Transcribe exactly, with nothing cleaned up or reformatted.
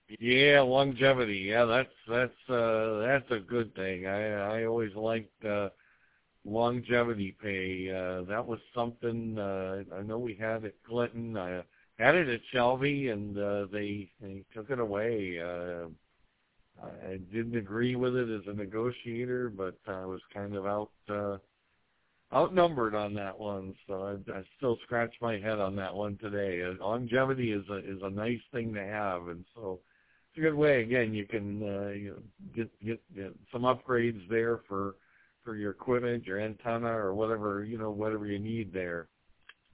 Yeah, longevity. Yeah, that's that's uh that's a good thing. I I always liked uh longevity pay. Uh that was something uh I know we had at Clinton. I had it at Shelby and uh they they took it away. Uh I I didn't agree with it as a negotiator, but I was kind of out uh outnumbered on that one, so I, I still scratch my head on that one today. Uh, longevity is a is a nice thing to have, and so it's a good way. Again, you can uh, you know, get, get get some upgrades there for for your equipment, your antenna, or whatever you know whatever you need there.